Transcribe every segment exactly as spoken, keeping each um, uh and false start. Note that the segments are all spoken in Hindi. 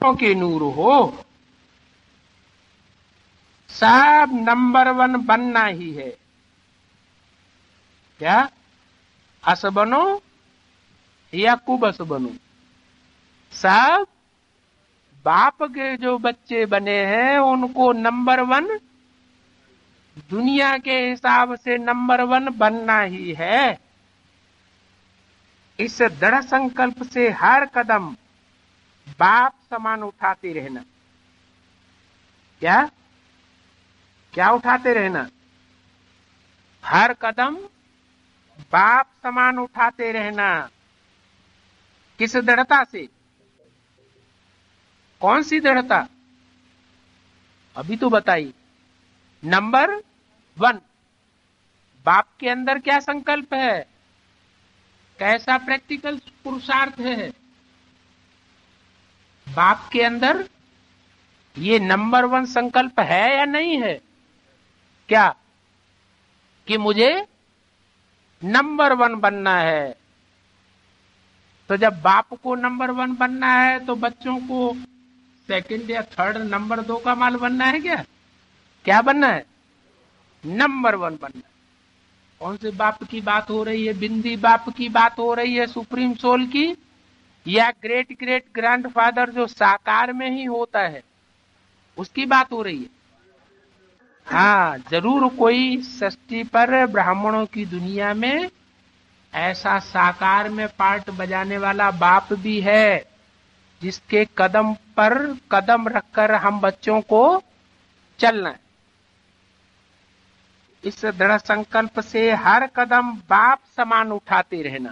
के नूर हो। सब नंबर वन बनना ही है। क्या अस बनो या कुबस बनो, सब बाप के जो बच्चे बने हैं उनको नंबर वन, दुनिया के हिसाब से नंबर वन बनना ही है। इस दृढ़ संकल्प से हर कदम बाप समान उठाते रहना। क्या क्या उठाते रहना? हर कदम बाप समान उठाते रहना। किस दृढ़ता से? कौन सी दृढ़ता? अभी तो बताइए। Number one. बाप के अंदर क्या संकल्प है? कैसा प्रैक्टिकल पुरुषार्थ है बाप के अंदर? ये नंबर वन संकल्प है या नहीं है? क्या कि मुझे नंबर वन बनना है। तो जब बाप को नंबर वन बनना है तो बच्चों को सेकंड या थर्ड नंबर दो का माल बनना है। क्या क्या बनना है? नंबर वन बनना है। कौन से बाप की बात हो रही है? बिंदी बाप की बात हो रही है, सुप्रीम सोल की, या ग्रेट ग्रेट ग्रैंडफादर जो साकार में ही होता है उसकी बात हो रही है? हाँ, जरूर कोई सृष्टि पर ब्राह्मणों की दुनिया में ऐसा साकार में पार्ट बजाने वाला बाप भी है जिसके कदम पर कदम रखकर हम बच्चों को चलना है। इस दृढ़ संकल्प से हर कदम बाप समान उठाते रहना।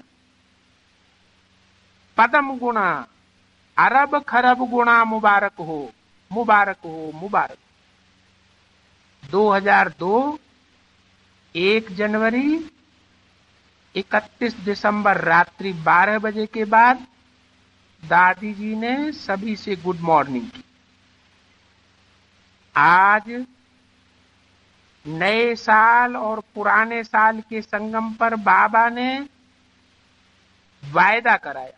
पदम गुणा अरब खरब गुणा मुबारक हो, मुबारक हो, मुबारक। दो हज़ार दो एक जनवरी इकतीस दिसंबर रात्रि बारह बजे के बाद दादी जी ने सभी से गुड मॉर्निंग की। आज नए साल और पुराने साल के संगम पर बाबा ने वायदा कराया।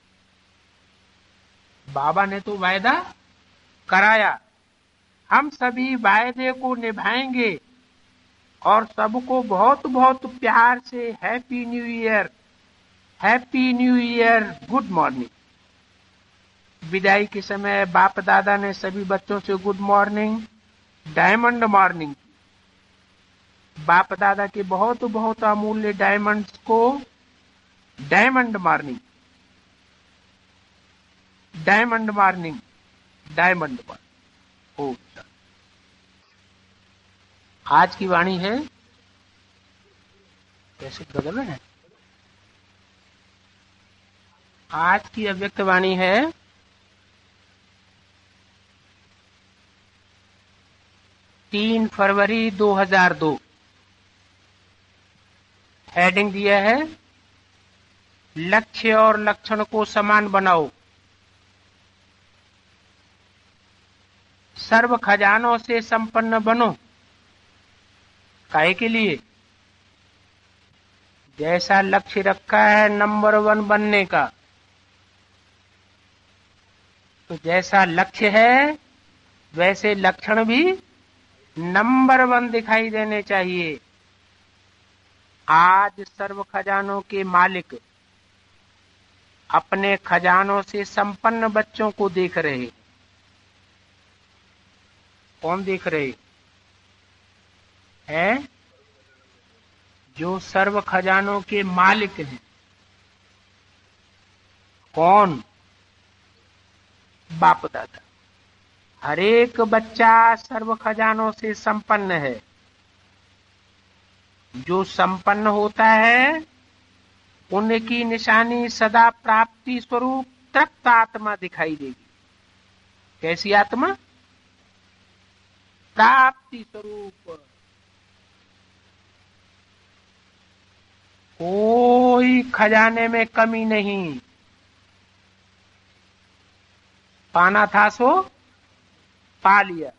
बाबा ने तो वायदा कराया, हम सभी वायदे को निभाएंगे और सबको बहुत बहुत प्यार से happy new year, happy new year, good morning. विदाई के समय बाप दादा ने सभी बच्चों से गुड मॉर्निंग, डायमंड मॉर्निंग। बाप दादा के बहुत बहुत अमूल्य डायमंड्स को diamond morning, diamond morning, diamond morning. ओ आज की वाणी है, कैसे बदल है? आज की अव्यक्त वाणी है तीन फरवरी दो हज़ार दो। हेडिंग दिया है लक्ष्य और लक्षण को समान बनाओ। सर्व खजानों से संपन्न बनो। काहे के लिए? जैसा लक्ष्य रखा है नंबर वन बनने का, तो जैसा लक्ष्य है वैसे लक्षण भी नंबर वन दिखाई देने चाहिए। आज सर्व खजानों के मालिक अपने खजानों से संपन्न बच्चों को देख रहे। कौन देख रहे हैं? जो सर्व खजानों के मालिक हैं। कौन? बाप दादा। हर एक बच्चा सर्व खजानों से संपन्न है। जो संपन्न होता है उनकी निशानी सदा प्राप्ति स्वरूप तृप्त आत्मा दिखाई देगी। कैसी आत्मा? प्राप्ति स्वरूप। कोई खजाने में कमी नहीं। पाना था सो पा लिया।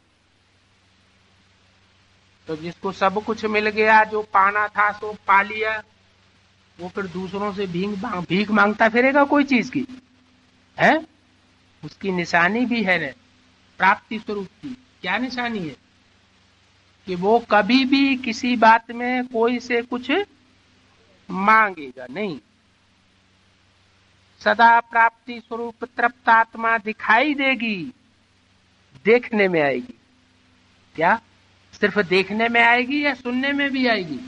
तो जिसको सब कुछ मिल गया, जो पाना था सो पा लिया, वो फिर दूसरों से भीख भीख मांगता फिरेगा कोई चीज की? है उसकी निशानी भी है न प्राप्ति स्वरूप की। क्या निशानी है? कि वो कभी भी किसी बात में कोई से कुछ मांगेगा नहीं। सदा प्राप्ति स्वरूप तृप्त आत्मा दिखाई देगी, देखने में आएगी। क्या सिर्फ देखने में आएगी या सुनने में भी आएगी?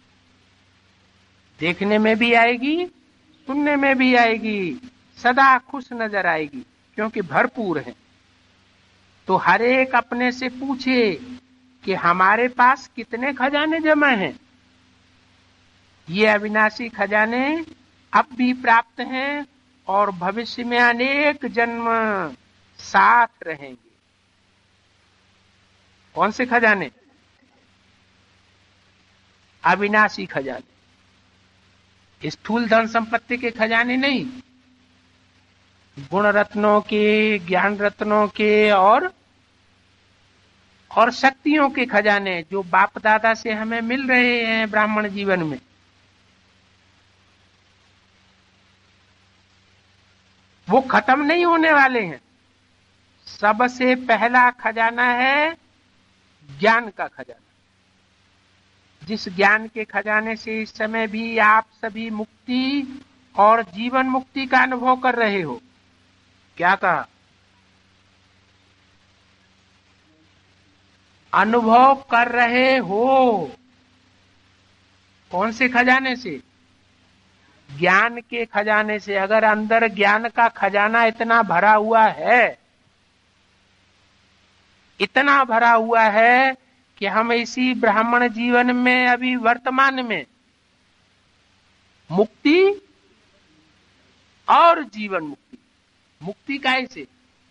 देखने में भी आएगी, सुनने में भी आएगी, सदा खुश नजर आएगी, क्योंकि भरपूर है। तो हर एक अपने से पूछे कि हमारे पास कितने खजाने जमा हैं। ये अविनाशी खजाने अब भी प्राप्त हैं और भविष्य में अनेक जन्म साथ रहेंगे। कौन से खजाने? अविनाशी खजाने, स्थूल धन संपत्ति के खजाने नहीं, गुण रत्नों के, ज्ञान रत्नों के और और शक्तियों के खजाने जो बाप दादा से हमें मिल रहे हैं ब्राह्मण जीवन में। वो खत्म नहीं होने वाले हैं। सबसे पहला खजाना है ज्ञान का खजाना, जिस ज्ञान के खजाने से इस समय भी आप सभी मुक्ति और जीवन मुक्ति का अनुभव कर रहे हो। क्या कहा? अनुभव कर रहे हो। कौन से खजाने से? ज्ञान के खजाने से। अगर अंदर ज्ञान का खजाना इतना भरा हुआ है, इतना भरा हुआ है कि हम इसी ब्राह्मण जीवन में अभी वर्तमान में मुक्ति और जीवन मुक्ति, मुक्ति कैसे?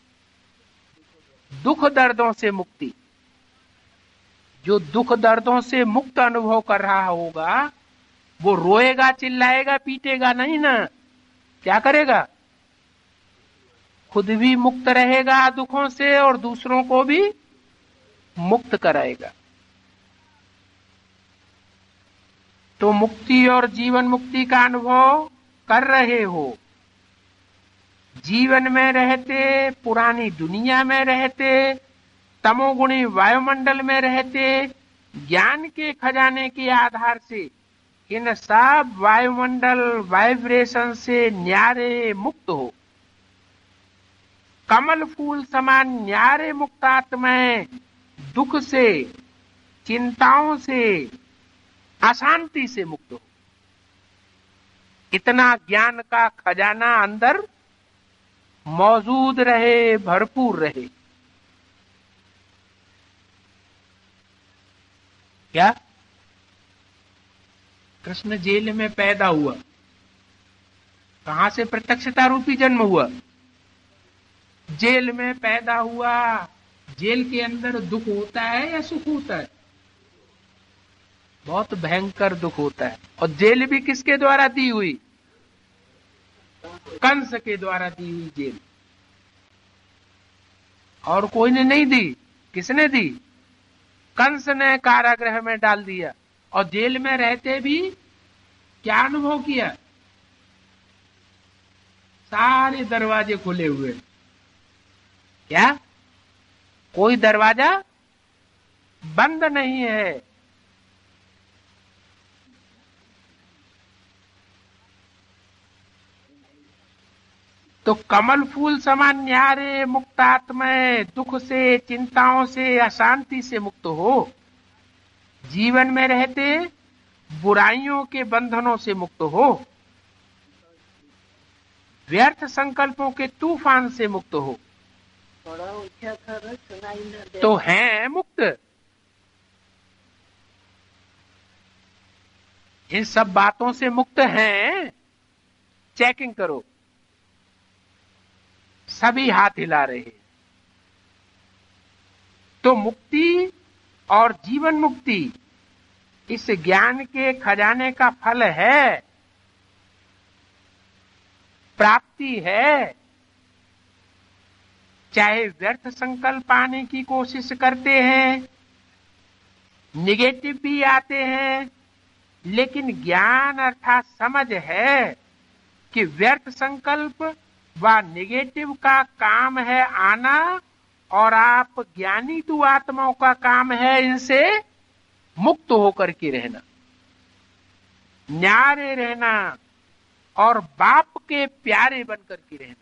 दुख दर्दों से मुक्ति। जो दुख दर्दों से मुक्त अनुभव कर रहा होगा वो रोएगा, चिल्लाएगा, पीटेगा नहीं ना। क्या करेगा? खुद भी मुक्त रहेगा दुखों से और दूसरों को भी मुक्त कराएगा। तो मुक्ति और जीवन मुक्ति का अनुभव कर रहे हो। जीवन में रहते, पुरानी दुनिया में रहते, तमोगुणी वायुमंडल में रहते, ज्ञान के खजाने के आधार से इन सब वायुमंडल वाइब्रेशन से न्यारे मुक्त हो। कमल फूल समान न्यारे मुक्त आत्माएं दुख से, चिंताओं से, अशांति से मुक्त हो। इतना ज्ञान का खजाना अंदर मौजूद रहे, भरपूर रहे। क्या? कृष्ण जेल में पैदा हुआ, कहां से प्रत्यक्षता रूपी जन्म हुआ? जेल में पैदा हुआ। जेल के अंदर दुख होता है या सुख होता है? बहुत भयंकर दुख होता है। और जेल भी किसके द्वारा दी हुई? कंस के द्वारा दी हुई जेल। और कोई ने नहीं दी। किसने दी? कंस ने कारागृह में डाल दिया। और जेल में रहते भी क्या अनुभव किया? सारे दरवाजे खुले हुए। क्या कोई दरवाजा बंद नहीं है? तो कमल फूल समान न्यारे मुक्त आत्माएं दुख से, चिंताओं से, अशांति से मुक्त हो। जीवन में रहते बुराइयों के बंधनों से मुक्त हो। व्यर्थ संकल्पों के तूफान से मुक्त हो। थोड़ा ऊंचा कर, सुनाई न दे। तो हैं मुक्त। इन सब बातों से मुक्त हैं। चेकिंग करो। सभी हाथ हिला रहे हैं। तो मुक्ति और जीवन मुक्ति इस ज्ञान के खजाने का फल है, प्राप्ति है। चाहे व्यर्थ संकल्प पाने की कोशिश करते हैं, निगेटिव भी आते हैं, लेकिन ज्ञान अर्थात समझ है कि व्यर्थ संकल्प वह निगेटिव का काम है आना, और आप ज्ञानी तु आत्माओं का काम है इनसे मुक्त होकर के रहना, न्यारे रहना और बाप के प्यारे बनकर के रहना।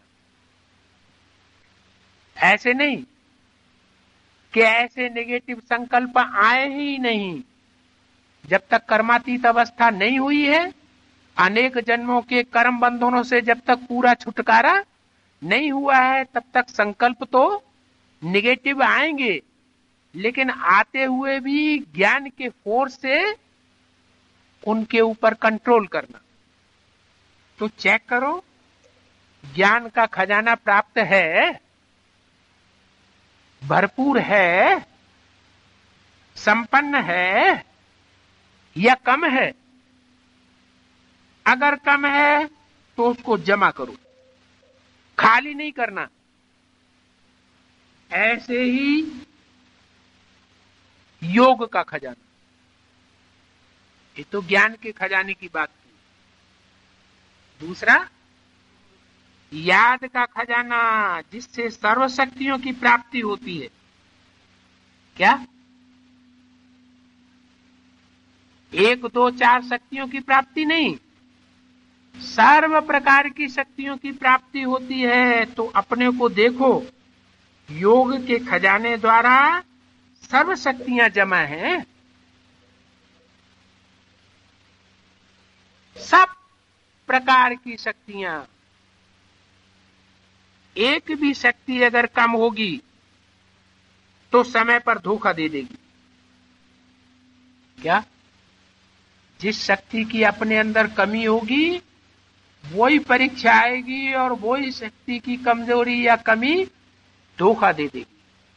ऐसे नहीं कि ऐसे नेगेटिव संकल्प आए ही नहीं। जब तक कर्मातीत अवस्था नहीं हुई है, अनेक जन्मों के कर्म बंधनों से जब तक पूरा छुटकारा नहीं हुआ है, तब तक संकल्प तो नेगेटिव आएंगे, लेकिन आते हुए भी ज्ञान के फोर्स से उनके ऊपर कंट्रोल करना। तो चेक करो, ज्ञान का खजाना प्राप्त है, भरपूर है, संपन्न है या कम है? अगर कम है तो उसको जमा करो, खाली नहीं करना। ऐसे ही योग का खजाना, ये तो ज्ञान के खजाने की बात की। दूसरा, याद का खजाना, जिससे सर्व शक्तियों की प्राप्ति होती है। क्या? एक दो चार शक्तियों की प्राप्ति नहीं, सर्व प्रकार की शक्तियों की प्राप्ति होती है। तो अपने को देखो, योग के खजाने द्वारा सर्व शक्तियां जमा हैं, सब प्रकार की शक्तियां। एक भी शक्ति अगर कम होगी तो समय पर धोखा दे देगी। क्या? जिस शक्ति की अपने अंदर कमी होगी वही परीक्षा आएगी, और वही शक्ति की कमजोरी या कमी धोखा दे देगी।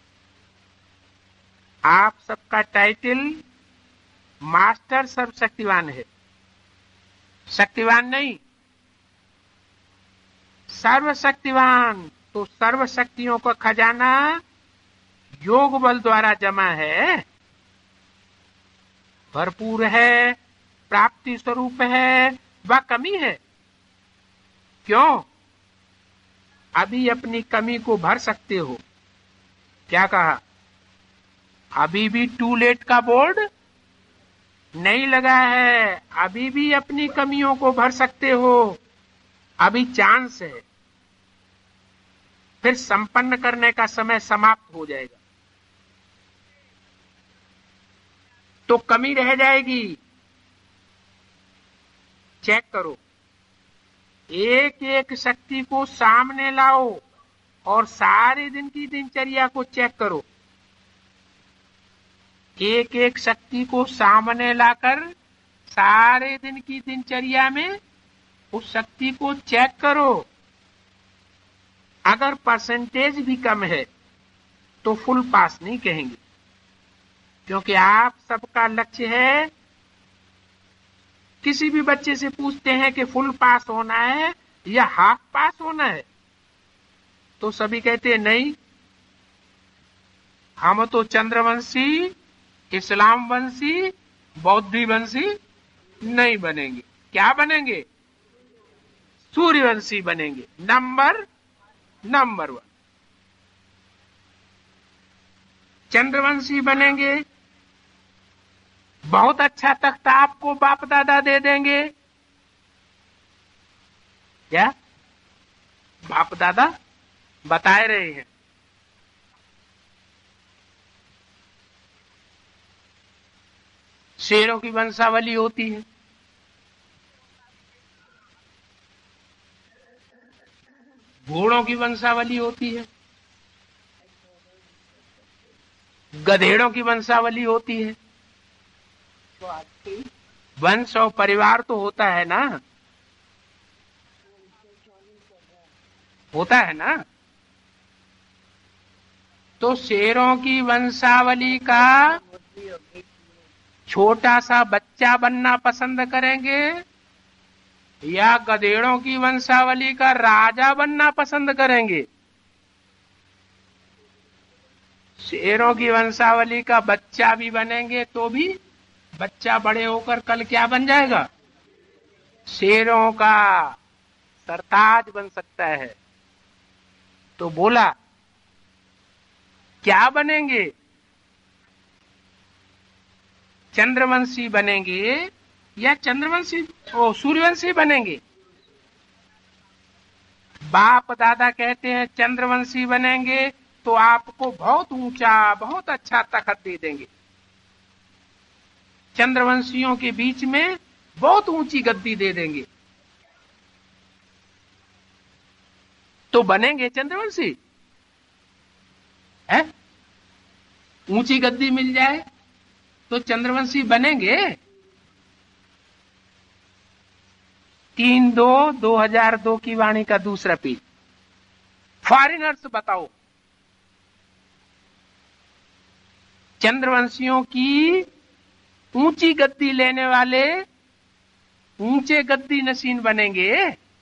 आप सबका टाइटल मास्टर सर्वशक्तिवान है, शक्तिवान नहीं, सर्वशक्तिवान। तो सर्व शक्तियों का खजाना योग बल द्वारा जमा है, भरपूर है, प्राप्ति स्वरूप है, वह कमी है। क्यों? अभी अपनी कमी को भर सकते हो। क्या कहा? अभी भी टू लेट का बोर्ड नहीं लगा है, अभी भी अपनी कमियों को भर सकते हो, अभी चांस है। फिर संपन्न करने का समय समाप्त हो जाएगा तो कमी रह जाएगी। चेक करो, एक एक शक्ति को सामने लाओ और सारे दिन की दिनचर्या को चेक करो। एक एक शक्ति को सामने लाकर सारे दिन की दिनचर्या में उस शक्ति को चेक करो। अगर परसेंटेज भी कम है तो फुल पास नहीं कहेंगे, क्योंकि आप सबका लक्ष्य है। किसी भी बच्चे से पूछते हैं कि फुल पास होना है या हाफ पास होना है, तो सभी कहते हैं नहीं, हम तो चंद्रवंशी, इस्लाम वंशी, बौद्धि वंशी नहीं बनेंगे। क्या बनेंगे? सूर्यवंशी बनेंगे। Number number one. चंद्रवंशी बनेंगे, बहुत अच्छा तख्ता आपको बाप दादा दे देंगे। क्या बाप दादा बताए रहे हैं? शेरों की वंशावली होती है, घोड़ों की वंशावली होती है, गधेड़ों की वंशावली होती है। वंश और परिवार तो होता है ना, होता है ना। तो शेरों की वंशावली का छोटा सा बच्चा बनना पसंद करेंगे या गधेड़ों की वंशावली का राजा बनना पसंद करेंगे? शेरों की वंशावली का बच्चा भी बनेंगे तो भी बच्चा बड़े होकर कल क्या बन जाएगा? शेरों का सरताज बन सकता है, तो बोला क्या बनेंगे, चंद्रवंशी बनेंगे या चंद्रवंशी ओ सूर्यवंशी बनेंगे। बाप दादा कहते हैं चंद्रवंशी बनेंगे तो आपको बहुत ऊंचा बहुत अच्छा तखत दे देंगे, चंद्रवंशियों के बीच में बहुत ऊंची गद्दी दे देंगे। तो बनेंगे चंद्रवंशी है, ऊंची गद्दी मिल जाए तो चंद्रवंशी बनेंगे। तीन दो दो हजार दो की वाणी का दूसरा पेज। फॉरेनर्स बताओ, चंद्रवंशियों की ऊंची गद्दी लेने वाले ऊंचे गद्दी नशीन बनेंगे,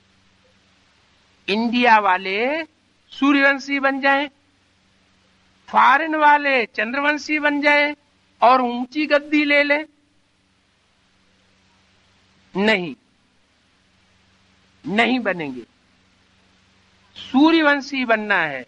इंडिया वाले सूर्यवंशी बन जाएं, फॉरेन वाले चंद्रवंशी बन जाएं और ऊंची गद्दी ले ले। नहीं, नहीं बनेंगे, सूर्यवंशी बनना है।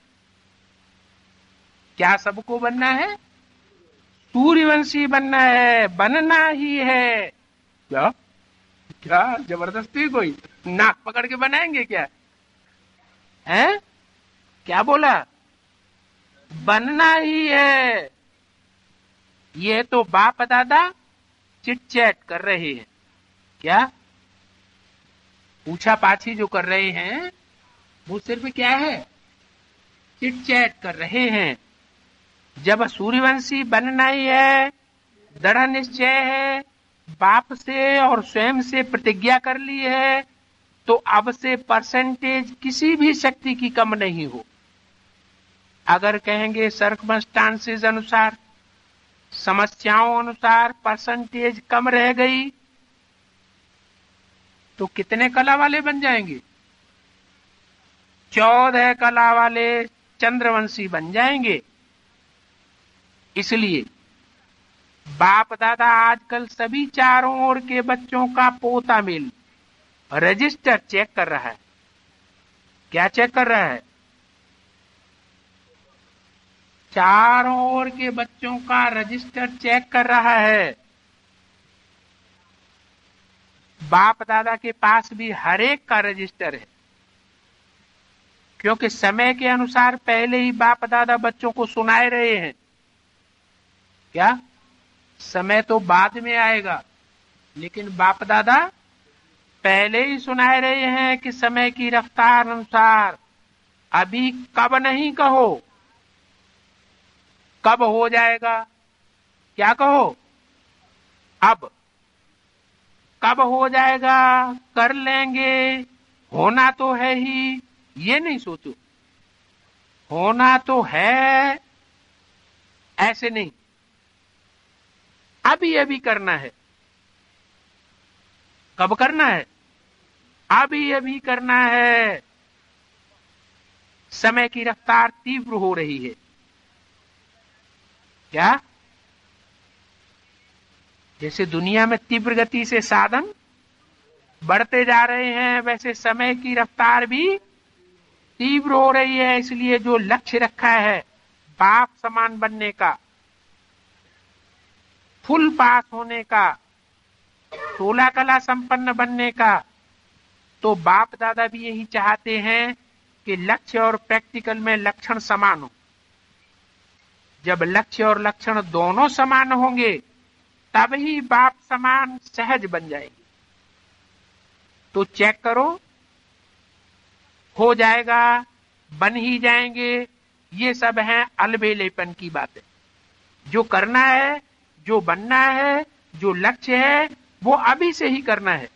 क्या सबको बनना है? सूर्यवंशी बनना है, बनना ही है। क्या क्या जबरदस्ती कोई नाक पकड़ के बनाएंगे क्या है? क्या बोला? बनना ही है। ये तो बाप दादा चिट चैट कर रहे हैं। क्या पूछा पाछी जो कर रहे हैं वो सिर्फ क्या है? चिट चैट कर रहे हैं। जब सूर्यवंशी बनना ही है, दृढ़ निश्चय है, बाप से और स्वयं से प्रतिज्ञा कर ली है, तो अब से परसेंटेज किसी भी शक्ति की कम नहीं हो। अगर कहेंगे सर्कमस्टांसेस अनुसार, समस्याओं अनुसार परसेंटेज कम रह गई तो कितने कला वाले बन जाएंगे? चौदह कला वाले चंद्रवंशी बन जाएंगे। इसलिए बाप दादा आजकल सभी चारों ओर के बच्चों का पोता मेल रजिस्टर चेक कर रहा है। क्या चेक कर रहा है? चारों ओर के बच्चों का रजिस्टर चेक कर रहा है। बाप दादा के पास भी हर एक का रजिस्टर है, क्योंकि समय के अनुसार पहले ही बाप दादा बच्चों को सुनाए रहे हैं। क्या समय तो बाद में आएगा, लेकिन बाप दादा पहले ही सुनाए रहे हैं कि समय की रफ्तार अनुसार अभी कब नहीं कहो, कब हो जाएगा। क्या कहो? अब। कब हो जाएगा? कर लेंगे, होना तो है ही, ये नहीं सोचो। होना तो है, ऐसे नहीं, अभी अभी करना है। कब करना है? अभी अभी करना है। समय की रफ्तार तीव्र हो रही है। क्या? जैसे दुनिया में तीव्र गति से साधन बढ़ते जा रहे हैं, वैसे समय की रफ्तार भी तीव्र हो रही है। इसलिए जो लक्ष्य रखा है बाप समान बनने का, फुल पास होने का, सोलह कला संपन्न बनने का, तो बाप दादा भी यही चाहते हैं कि लक्ष्य और प्रैक्टिकल में लक्षण समान हो। जब लक्ष्य और लक्षण दोनों समान होंगे तब ही बाप समान सहज बन जाएंगे। तो चेक करो, हो जाएगा, बन ही जाएंगे। ये सब है अलबेलेपन की बातें। जो करना है, जो बनना है, जो लक्ष्य है, वो अभी से ही करना है,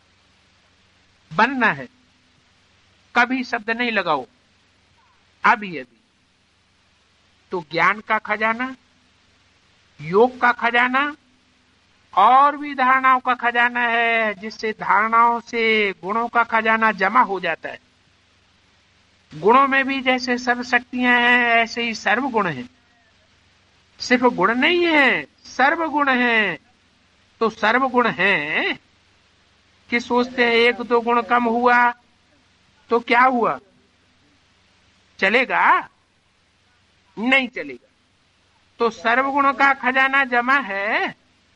बनना है। कभी शब्द नहीं लगाओ, अभी अभी। तो ज्ञान का खजाना, योग का खजाना और भी धारणाओं का खजाना है, जिससे धारणाओं से गुणों का खजाना जमा हो जाता है। गुणों में भी जैसे सर्व शक्तियां हैं, ऐसे ही सर्व गुण हैं। सिर्फ गुण नहीं है, सर्व गुण हैं। तो सर्व गुण हैं कि सोचते हैं एक दो गुण कम हुआ तो क्या हुआ? चलेगा? नहीं चलेगा। तो सर्वगुण का खजाना जमा है,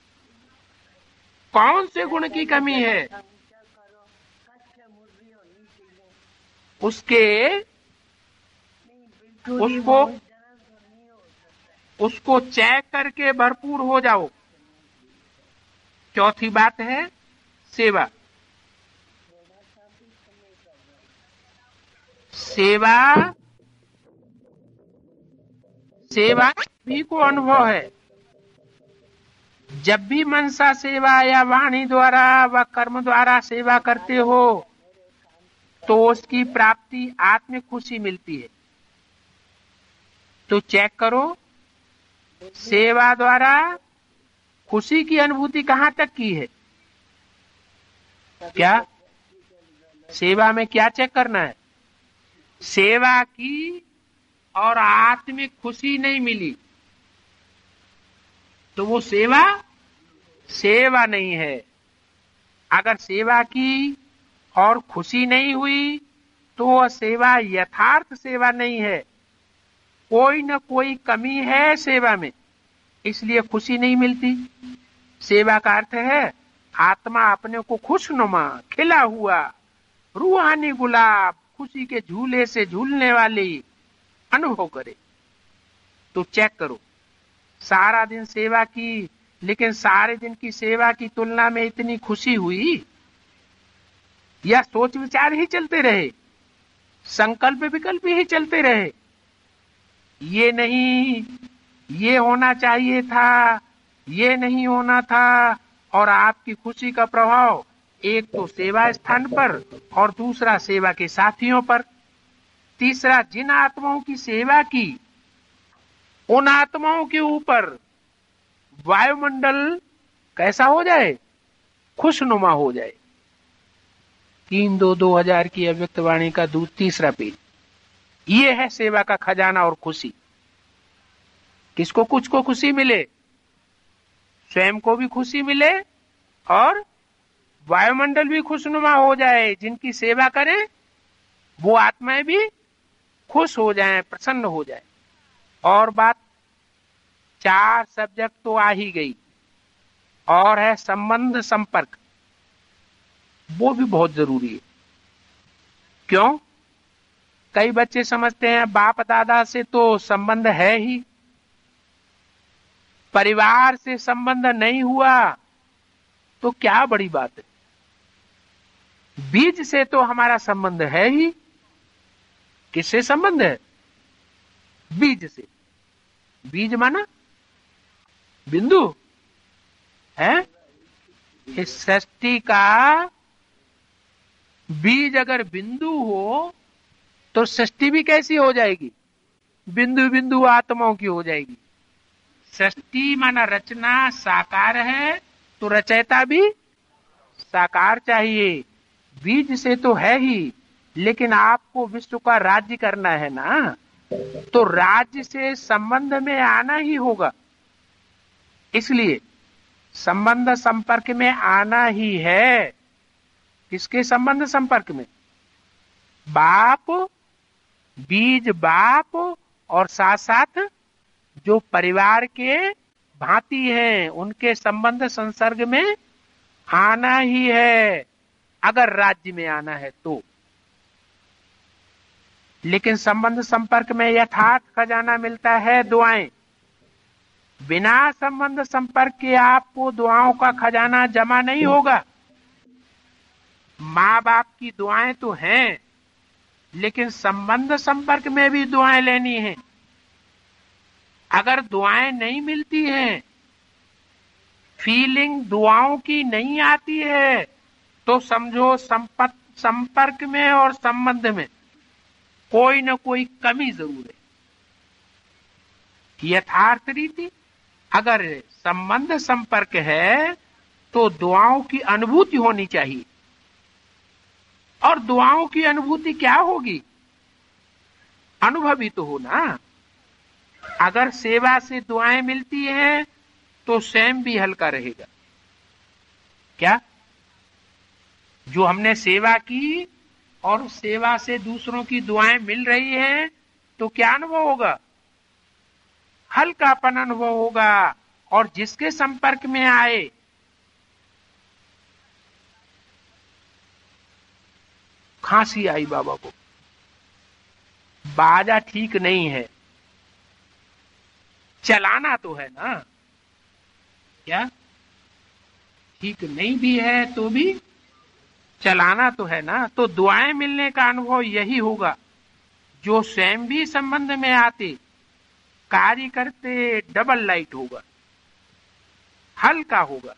कौन से गुण की कमी है? उसके उसको उसको चेक करके भरपूर हो जाओ। चौथी बात है सेवा। सेवा सेवा भी को अनुभव है। जब भी मनसा सेवा या वाणी द्वारा व कर्म द्वारा सेवा करते हो तो उसकी प्राप्ति आत्मिक खुशी मिलती है। तो चेक करो, सेवा द्वारा खुशी की अनुभूति कहां तक की है? क्या सेवा में क्या चेक करना है? सेवा की और आत्मिक खुशी नहीं मिली तो वो सेवा सेवा नहीं है। अगर सेवा की और खुशी नहीं हुई तो वह सेवा यथार्थ सेवा नहीं है। कोई न कोई कमी है सेवा में, इसलिए खुशी नहीं मिलती। सेवा का अर्थ है आत्मा अपने को खुशनुमा, खिला हुआ, रूहानी गुलाब, खुशी के झूले से झूलने वाली अनुभव करे। तो चेक करो, सारा दिन सेवा की, लेकिन सारे दिन की सेवा की तुलना में इतनी खुशी हुई? या सोच विचार ही चलते रहे, संकल्प विकल्प ही चलते रहे? ये नहीं, ये होना चाहिए था, ये नहीं होना था, और आपकी खुशी का प्रभाव एक तो सेवा स्थान पर और दूसरा सेवा के साथियों पर, तीसरा जिन आत्माओं की सेवा की उन आत्माओं के ऊपर वायुमंडल कैसा हो जाए? खुशनुमा हो जाए। तीन दो दो हजार की अव्यक्त वाणी का दूत, तीसरा पेज। ये है सेवा का खजाना और खुशी। किसको कुछ को खुशी मिले, स्वयं को भी खुशी मिले और वायुमंडल भी खुशनुमा हो जाए। जिनकी सेवा करें वो आत्माएं भी खुश हो जाएं, प्रसन्न हो जाए। और बात चार सब्जेक्ट तो आ ही गई, और है संबंध संपर्क। वो भी बहुत जरूरी है। क्यों? कई बच्चे समझते हैं बाप दादा से तो संबंध है ही, परिवार से संबंध नहीं हुआ तो क्या बड़ी बात है। बीज से तो हमारा संबंध है ही। किससे संबंध है? बीज से। बीज माना बिंदु है। इस सृष्टि का बीज अगर बिंदु हो तो सृष्टि भी कैसी हो जाएगी? बिंदु बिंदु आत्माओं की हो जाएगी। सृष्टि माना रचना साकार है तो रचयिता भी साकार चाहिए। बीज से तो है ही, लेकिन आपको विश्व का राज्य करना है ना, तो राज्य से संबंध में आना ही होगा। इसलिए संबंध संपर्क में आना ही है। किसके संबंध संपर्क में? बाप, बीज बाप, और साथ साथ जो परिवार के भांति हैं उनके संबंध संसर्ग में आना ही है, अगर राज्य में आना है तो। लेकिन संबंध संपर्क में यथार्थ खजाना मिलता है दुआएं। बिना संबंध संपर्क के आपको दुआओं का खजाना जमा नहीं होगा। माँ बाप की दुआएं तो हैं, लेकिन संबंध संपर्क में भी दुआएं लेनी है। अगर दुआएं नहीं मिलती हैं, फीलिंग दुआओं की नहीं आती है, तो समझो संपर्क संपर्क में और संबंध में कोई न कोई कमी जरूर है। यथार्थ रीति अगर संबंध संपर्क है तो दुआओं की अनुभूति होनी चाहिए। और दुआओं की अनुभूति क्या होगी? अनुभवी तो हो ना। अगर सेवा से दुआएं मिलती हैं तो स्वयं भी हल्का रहेगा। क्या? जो हमने सेवा की और सेवा से दूसरों की दुआएं मिल रही हैं तो क्या अनुभव होगा? हल्कापन अनुभव होगा। और जिसके संपर्क में आए खांसी आई बाबा को, बाजा ठीक नहीं है, चलाना तो है ना, क्या ठीक नहीं भी है तो भी चलाना तो है ना। तो दुआएं मिलने का अनुभव यही होगा। जो स्वयं भी संबंध में आते कार्य करते डबल लाइट होगा, हल्का होगा,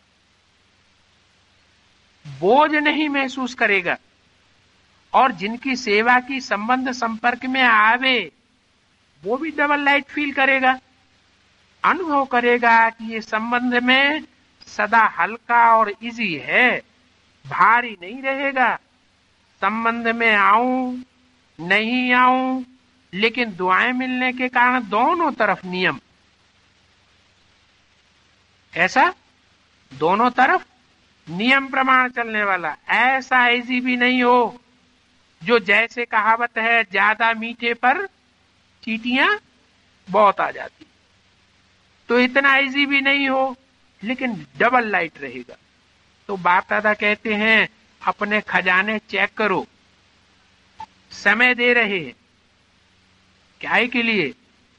बोझ नहीं महसूस करेगा। और जिनकी सेवा की संबंध संपर्क में आवे वो भी डबल लाइट फील करेगा, अनुभव करेगा कि ये संबंध में सदा हल्का और इजी है, भारी नहीं रहेगा। संबंध में आऊं नहीं आऊं, लेकिन दुआएं मिलने के कारण दोनों तरफ नियम, ऐसा दोनों तरफ नियम प्रमाण चलने वाला। ऐसा इजी भी नहीं हो जो जैसे कहावत है, ज्यादा मीठे पर चींटियां बहुत आ जाती, तो इतना इजी भी नहीं हो, लेकिन डबल लाइट रहेगा। तो बाप दादा कहते हैं अपने खजाने चेक करो, समय दे रहे हैं क्या के लिए?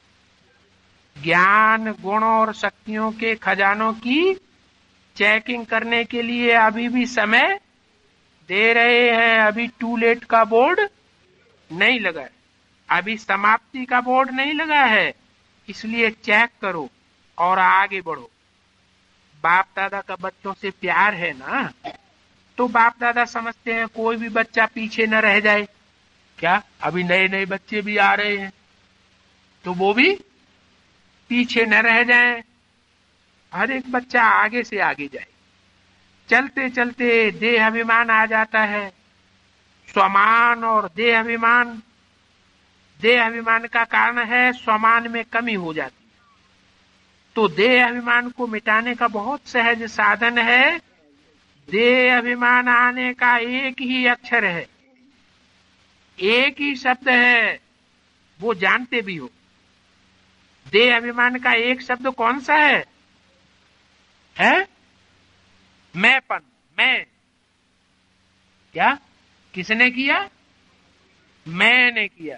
ज्ञान गुण और शक्तियों के खजानों की चेकिंग करने के लिए अभी भी समय दे रहे हैं। अभी टू लेट का बोर्ड नहीं लगा है, अभी समाप्ति का बोर्ड नहीं लगा है, इसलिए चेक करो और आगे बढ़ो। बाप दादा का बच्चों से प्यार है ना, तो बाप दादा समझते हैं कोई भी बच्चा पीछे न रह जाए। क्या अभी नए नए बच्चे भी आ रहे हैं, तो वो भी पीछे न रह जाएं, हर एक बच्चा आगे से आगे जाए। चलते चलते देह अभिमान आ जाता है, स्वमान और देह अभिमान। देह अभिमान का कारण है स्वमान में कमी हो जाती है, तो देह अभिमान को मिटाने का बहुत सहज साधन है। देह अभिमान आने का एक ही अक्षर है, एक ही शब्द है, वो जानते भी हो। देह अभिमान का एक शब्द कौन सा है? है मैंपन। मैं क्या किसने किया? मैंने किया।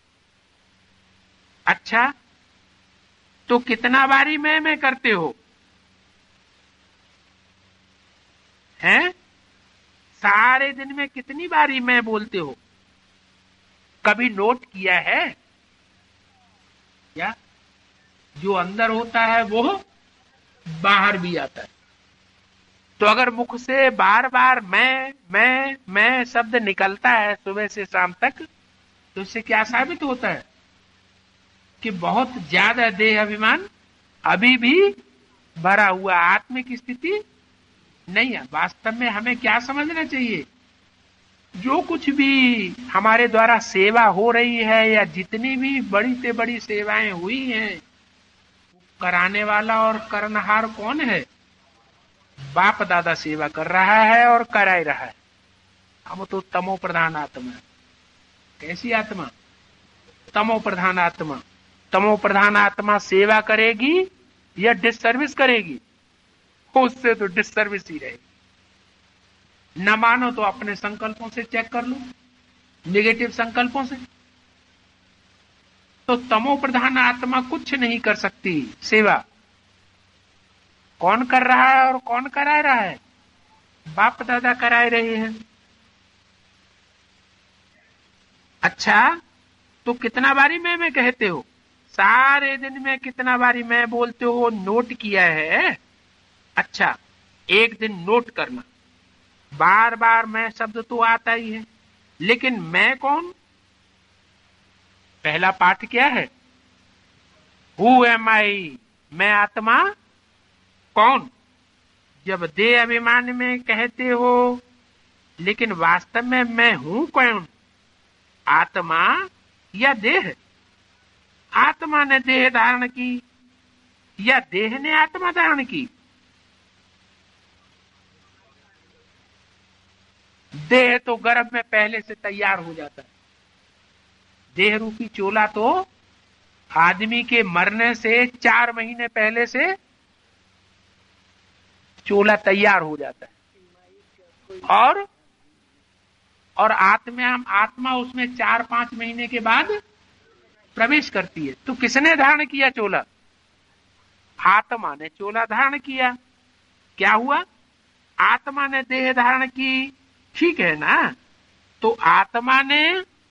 अच्छा, तो कितना बारी मैं मैं करते हो? हैं? सारे दिन में कितनी बारी मैं बोलते हो? कभी नोट किया है क्या? जो अंदर होता है वो बाहर भी आता है। तो अगर मुख से बार बार मैं मैं मैं शब्द निकलता है सुबह से शाम तक, तो इससे क्या साबित होता है? कि बहुत ज्यादा देह अभिमान अभी भी भरा हुआ, आत्मिक स्थिति नहीं है। वास्तव में हमें क्या समझना चाहिए? जो कुछ भी हमारे द्वारा सेवा हो रही है या जितनी भी बड़ी से बड़ी सेवाएं हुई हैं, कराने वाला और करनहार कौन है? बाप दादा सेवा कर रहा है और करा ही रहा है। हम तो तमो प्रधान आत्मा है। कैसी आत्मा? तमो प्रधान आत्मा। तमो प्रधान आत्मा सेवा करेगी या डिससर्विस करेगी? उससे तो डिससर्विस ही रहेगी। न मानो तो अपने संकल्पों से चेक कर लो, नेगेटिव संकल्पों से। तो तमो प्रधान आत्मा कुछ नहीं कर सकती सेवा। कौन कर रहा है और कौन करा रहा है? बाप दादा कराए रहे हैं। अच्छा, तो कितना बारी मैं मैं कहते हो? सारे दिन में कितना बारी मैं बोलते हो नोट किया है? अच्छा, एक दिन नोट करना, बार बार मैं शब्द तो आता ही है, लेकिन मैं कौन? पहला पाठ क्या है? Who am I? मैं आत्मा कौन? जब देह अभिमान में कहते हो, लेकिन वास्तव में मैं हूं कौन? आत्मा या देह? आत्मा ने देह धारण की या देह ने आत्मा धारण की? देह तो गर्भ में पहले से तैयार हो जाता है। देह रूपी चोला तो आदमी के मरने से चार महीने पहले से चोला तैयार हो जाता है, और और आत्मा आत्मा उसमें चार पांच महीने के बाद प्रवेश करती है। तो किसने धारण किया चोला? आत्मा ने चोला धारण किया। क्या हुआ? आत्मा ने देह धारण की, ठीक है ना? तो आत्मा ने